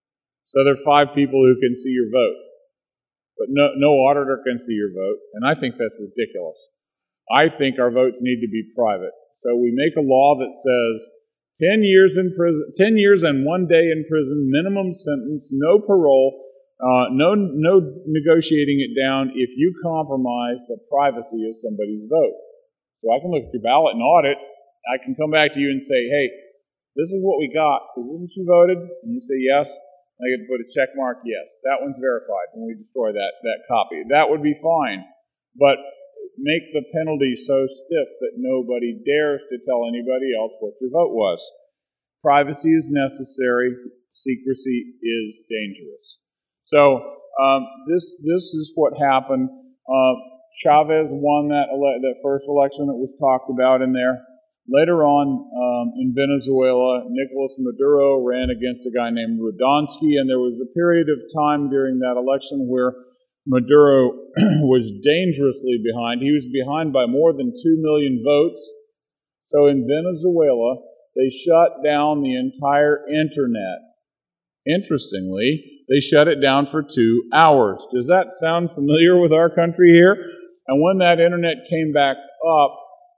So there are five people who can see your vote. But no, no auditor can see your vote, and I think that's ridiculous. I think our votes need to be private. So we make a law that says ten years in prison, ten years and one day in prison, minimum sentence, no parole, uh, no no negotiating it down if you compromise the privacy of somebody's vote. So I can look at your ballot and audit. I can come back to you and say, hey, this is what we got. Is this what you voted? And you say yes. I get to put a check mark, yes. That one's verified when we destroy that, that copy. That would be fine. But make the penalty so stiff that nobody dares to tell anybody else what your vote was. Privacy is necessary. Secrecy is dangerous. So um, this this is what happened. Uh, Chavez won that ele- that first election that was talked about in there. Later on um, in Venezuela, Nicolas Maduro ran against a guy named Radonsky, and there was a period of time during that election where Maduro was dangerously behind. He was behind by more than two million votes. So in Venezuela, they shut down the entire internet. Interestingly, they shut it down for two hours. Does that sound familiar with our country here? And when that internet came back up,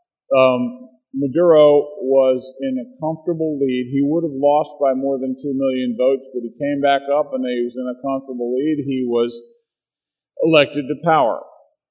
um, Maduro was in a comfortable lead. He would have lost by more than two million votes, but he came back up and he was in a comfortable lead. He was elected to power.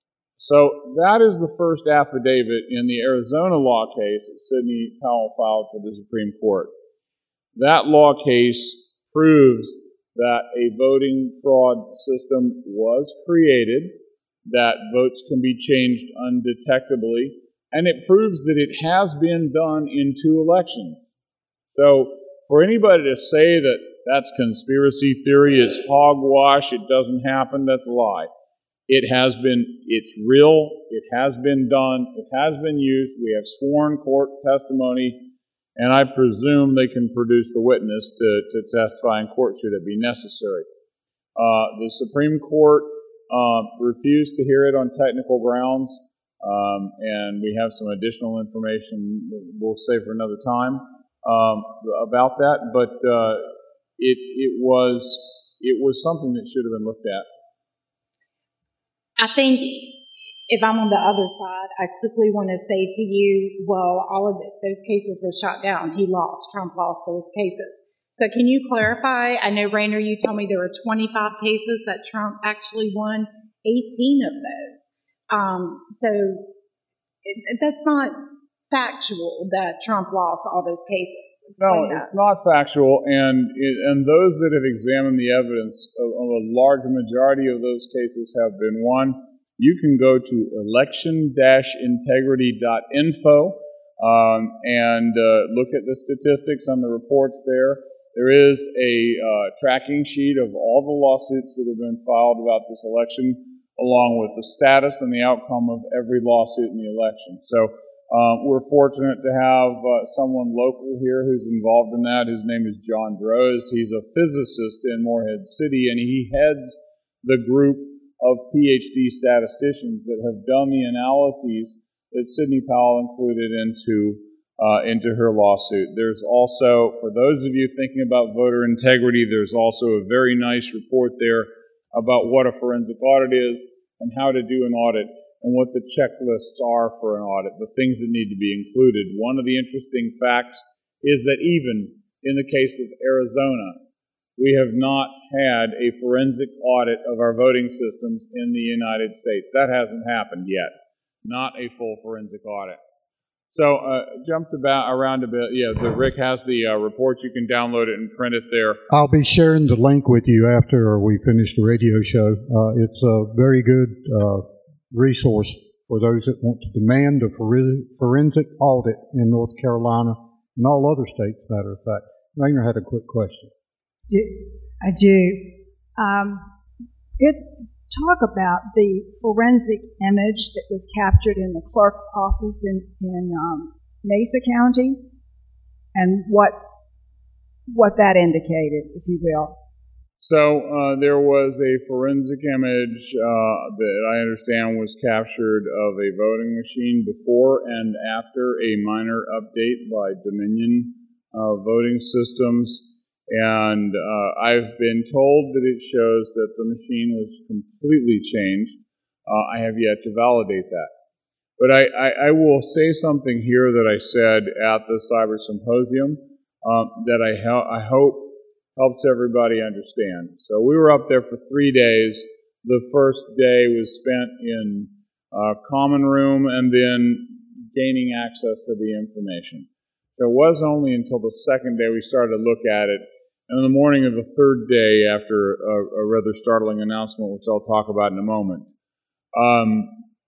So that is the first affidavit in the Arizona law case that Sidney Powell filed for the Supreme Court. That law case proves that a voting fraud system was created, that votes can be changed undetectably, and it proves that it has been done in two elections. So for anybody to say that that's conspiracy theory, it's hogwash, it doesn't happen, that's a lie. It has been, it's real, it has been done, it has been used, we have sworn court testimony, and I presume they can produce the witness to, to testify in court should it be necessary. Uh, the Supreme Court uh, refused to hear it on technical grounds. Um, and we have some additional information that we'll save for another time um, about that. But uh, it it was it was something that should have been looked at. I think if I'm on the other side, I quickly want to say to you, well, all of those cases were shot down. He lost. Trump lost those cases. So can you clarify? I know, Rainer, you told me there were twenty-five cases that Trump actually won, eighteen of those. Um, so it, that's not factual that Trump lost all those cases. Explain no, that. It's not factual, and and those that have examined the evidence, of, of a large majority of those cases have been won. You can go to election dash integrity dot info um, and uh, look at the statistics on the reports there. There is a uh, tracking sheet of all the lawsuits that have been filed about this election, along with the status and the outcome of every lawsuit in the election. So uh, we're fortunate to have uh, someone local here who's involved in that. His name is John Droz. He's a physicist in Morehead City, and he heads the group of P H D statisticians that have done the analyses that Sidney Powell included into, uh, into her lawsuit. There's also, for those of you thinking about voter integrity, there's also a very nice report there about what a forensic audit is and how to do an audit and what the checklists are for an audit, the things that need to be included. One of the interesting facts is that even in the case of Arizona, we have not had a forensic audit of our voting systems in the United States. That hasn't happened yet, not a full forensic audit. So uh, jumped about around a bit. Yeah, the, Rick has the uh, report. You can download it and print it there. I'll be sharing the link with you after we finish the radio show. Uh, it's a very good uh, resource for those that want to demand a forensic audit in North Carolina and all other states, matter of fact. Rainer had a quick question. Do, I do. Um, is, talk about the forensic image that was captured in the clerk's office in, in um, Mesa County and what what that indicated, if you will. So uh, there was a forensic image uh, that I understand was captured of a voting machine before and after a minor update by Dominion uh, Voting Systems. And uh, I've been told that it shows that the machine was completely changed. Uh, I have yet to validate that. But I, I, I will say something here that I said at the Cyber Symposium um, that I, ho- I hope helps everybody understand. So we were up there for three days. The first day was spent in uh, common room and then gaining access to the information. So it was only until the second day we started to look at it. And in the morning of the third day, after a, a rather startling announcement, which I'll talk about in a moment, um,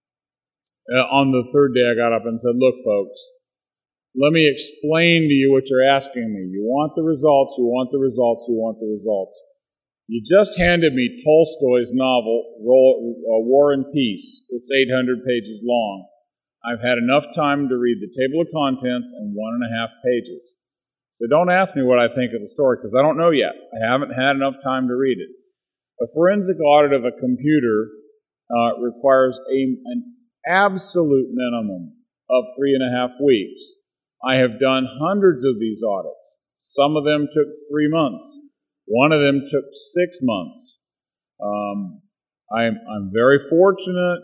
uh, on the third day I got up and said, look, folks, let me explain to you what you're asking me. You want the results, you want the results, you want the results. You just handed me Tolstoy's novel, War and Peace. It's eight hundred pages long. I've had enough time to read the table of contents and one and a half pages. So don't ask me what I think of the story, because I don't know yet. I haven't had enough time to read it. A forensic audit of a computer uh, requires a, an absolute minimum of three and a half weeks. I have done hundreds of these audits. Some of them took three months. One of them took six months. Um, I'm, I'm very fortunate.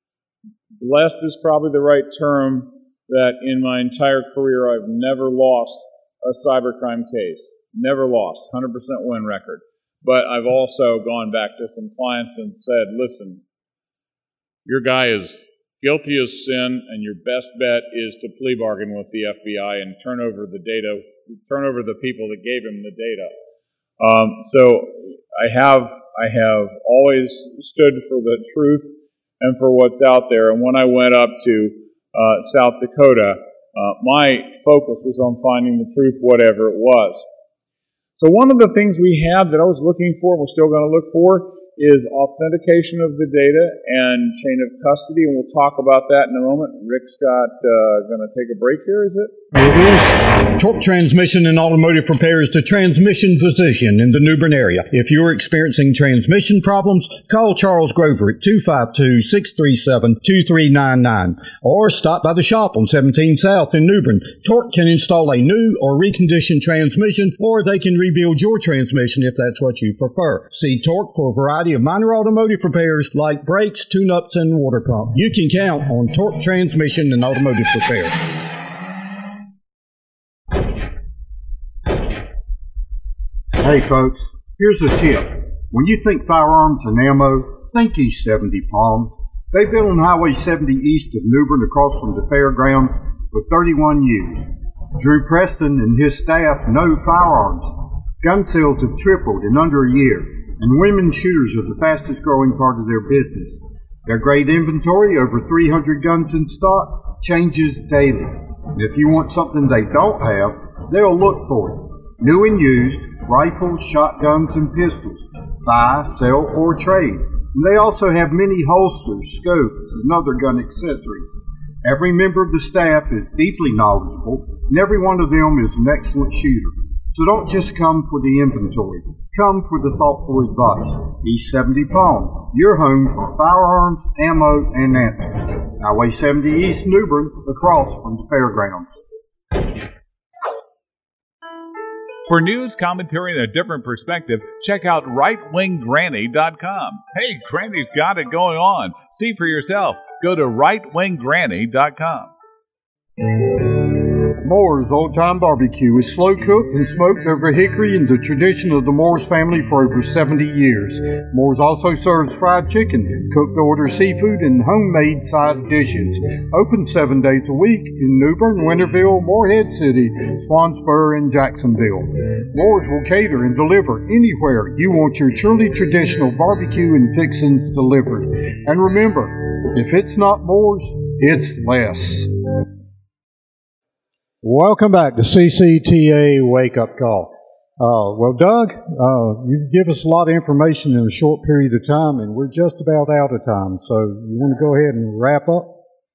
Blessed is probably the right term, that in my entire career I've never lost a cybercrime case. Never lost. one hundred percent win record. But I've also gone back to some clients and said, listen, your guy is guilty as sin, and your best bet is to plea bargain with the F B I and turn over the data, turn over the people that gave him the data. Um, so I have, I have always stood for the truth and for what's out there. And when I went up to uh, South Dakota, uh, my focus was on finding the truth, whatever it was. So one of the things we have that I was looking for, and we're still going to look for, is authentication of the data and chain of custody, and we'll talk about that in a moment. Rick's got uh, going to take a break here, is it? It is. Torque Transmission and Automotive Repair is the transmission physician in the New Bern area. If you're experiencing transmission problems, call Charles Grover at two five two, six three seven, two three nine nine or stop by the shop on seventeen South in New Bern. Torque can install a new or reconditioned transmission, or they can rebuild your transmission if that's what you prefer. See Torque for a variety of minor automotive repairs like brakes, tune-ups, and water pump. You can count on Torque Transmission and Automotive Repair. Hey folks, here's a tip. When you think firearms and ammo, think East seventy Palm. They've been on Highway seventy east of New Bern across from the fairgrounds for thirty-one years. Drew Preston and his staff know firearms. Gun sales have tripled in under a year, and women shooters are the fastest growing part of their business. Their great inventory, over three hundred guns in stock, changes daily. And if you want something they don't have, they'll look for it. New and used, rifles, shotguns, and pistols. Buy, sell, or trade. And they also have many holsters, scopes, and other gun accessories. Every member of the staff is deeply knowledgeable, and every one of them is an excellent shooter. So don't just come for the inventory. Come for the thoughtful advice. East seventy Palm, your home for firearms, ammo, and answers. Highway seventy East New Bern, across from the fairgrounds. For news, commentary, and a different perspective, check out right wing granny dot com. Hey, Granny's got it going on. See for yourself. Go to right wing granny dot com. Moore's Old Time Barbecue is slow cooked and smoked over hickory in the tradition of the Moore's family for over seventy years. Moore's also serves fried chicken, cooked to order seafood, and homemade side dishes. Open seven days a week in New Bern, Winterville, Morehead City, Swansboro, and Jacksonville. Moore's will cater and deliver anywhere you want your truly traditional barbecue and fixings delivered. And remember, if it's not Moore's, it's less. Welcome back to C C T A Wake Up Call. Uh, well, Doug, uh, you give us a lot of information in a short period of time, and we're just about out of time. So you want to go ahead and wrap up?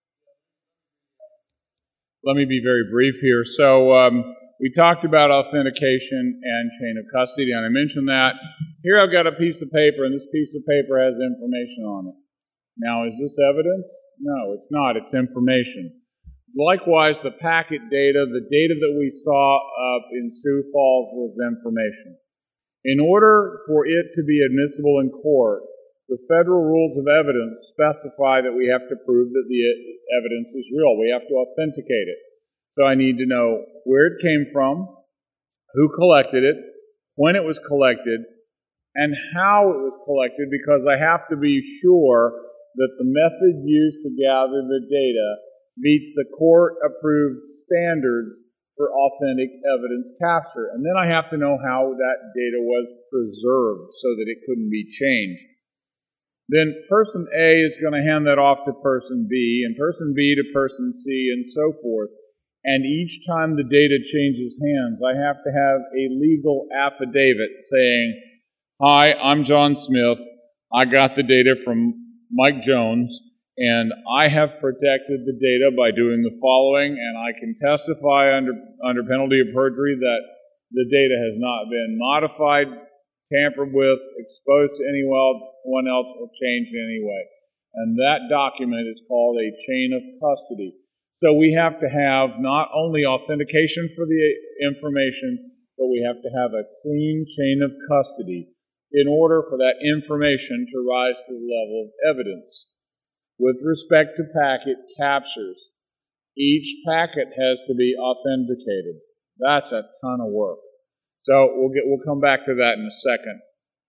Let me be very brief here. So um, we talked about authentication and chain of custody, and I mentioned that. Here I've got a piece of paper, and this piece of paper has information on it. Now, is this evidence? No, it's not. It's information. Likewise, the packet data, the data that we saw up in Sioux Falls was information. In order for it to be admissible in court, The federal rules of evidence specify that we have to prove that the evidence is real. We have to authenticate it. So I need to know where it came from, who collected it, when it was collected, and how it was collected, because I have to be sure that the method used to gather the data meets the court-approved standards for authentic evidence capture. And then I have to know how that data was preserved so that it couldn't be changed. Then person A is going to hand that off to person B, and person B to person C, and so forth. And each time the data changes hands, I have to have a legal affidavit saying, "Hi, I'm John Smith. I got the data from Mike Jones, and I have protected the data by doing the following, and I can testify under, under penalty of perjury that the data has not been modified, tampered with, exposed to anyone else, or changed in any way." And that document is called a chain of custody. So we have to have not only authentication for the information, but we have to have a clean chain of custody in order for that information to rise to the level of evidence. With respect to packet captures, each packet has to be authenticated. That's a ton of work. So we'll get we'll come back to that in a second.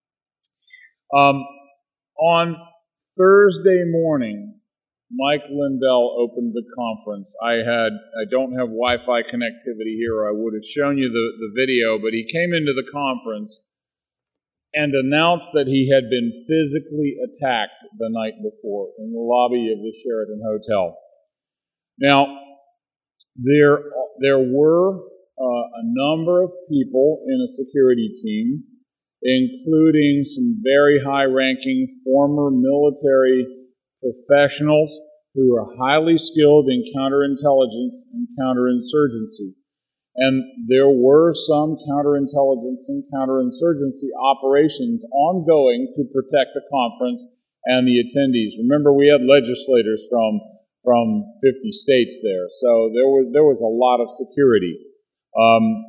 Um, on Thursday morning, Mike Lindell opened the conference. I had I don't have Wi-Fi connectivity here, or I would have shown you the, the video, but he came into the conference and announced that he had been physically attacked the night before in the lobby of the Sheraton Hotel. Now, there, there were uh, a number of people in a security team, including some very high-ranking former military professionals who are highly skilled in counterintelligence and counterinsurgency. And there were some counterintelligence and counterinsurgency operations ongoing to protect the conference and the attendees. Remember, we had legislators from from fifty states there, so there was there was a lot of security. Um,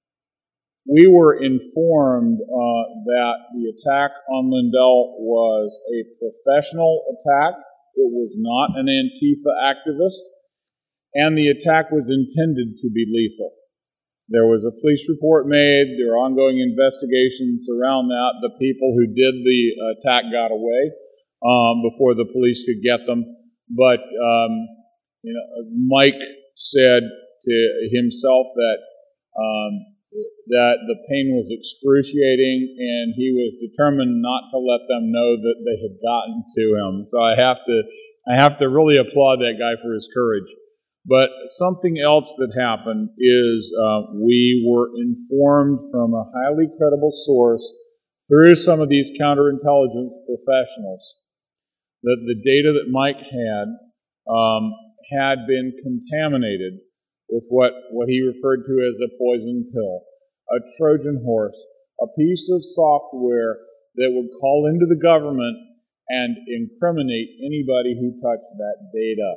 we were informed uh, that the attack on Lindell was a professional attack. It was not an Antifa activist, and the attack was intended to be lethal. There was a police report made. There are ongoing investigations around that. The people who did the attack got away um, before the police could get them. But um, you know, Mike said to himself that um, that the pain was excruciating, and he was determined not to let them know that they had gotten to him. So I have to I have to really applaud that guy for his courage. But something else that happened is uh, we were informed from a highly credible source through some of these counterintelligence professionals that the data that Mike had um, had been contaminated with what, what he referred to as a poison pill, a Trojan horse, a piece of software that would call into the government and incriminate anybody who touched that data.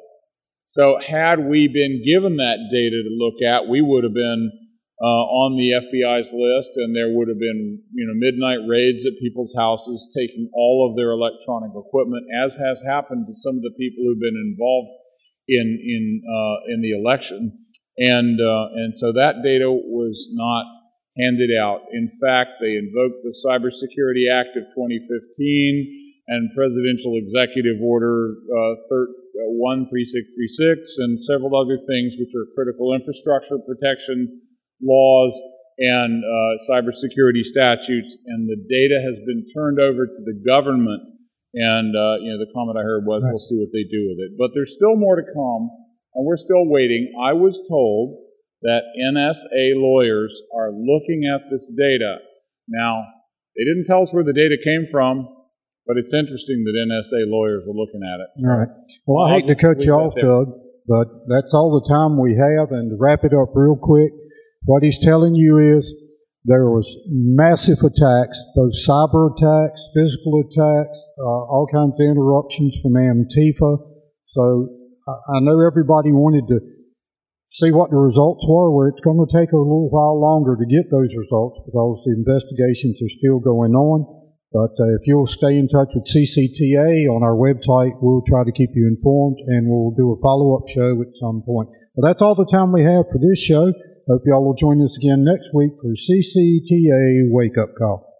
So had we been given that data to look at, we would have been uh, on the F B I's list, and there would have been, you know, midnight raids at people's houses, taking all of their electronic equipment, as has happened to some of the people who've been involved in in uh, in the election, and uh, and so that data was not handed out. In fact, they invoked the Cybersecurity Act of twenty fifteen and Presidential Executive Order uh, one three six three six and several other things, which are critical infrastructure protection laws and uh, cybersecurity statutes, and the data has been turned over to the government. And uh, you know, the comment I heard was, right, we'll see what they do with it. But there's still more to come, and we're still waiting. I was told that N S A lawyers are looking at this data. Now, they didn't tell us where the data came from, but it's interesting that N S A lawyers are looking at it. All right. Well, I hate to cut you off, Doug, but that's all the time we have. And to wrap it up real quick, what he's telling you is there was massive attacks, both cyber attacks, physical attacks, uh, all kinds of interruptions from Antifa. So I, I know everybody wanted to see what the results were, where it's going to take a little while longer to get those results because the investigations are still going on. But uh, if you'll stay in touch with C C T A on our website, we'll try to keep you informed, and we'll do a follow-up show at some point. Well, that's all the time we have for this show. Hope y'all will join us again next week for C C T A Wake Up Call.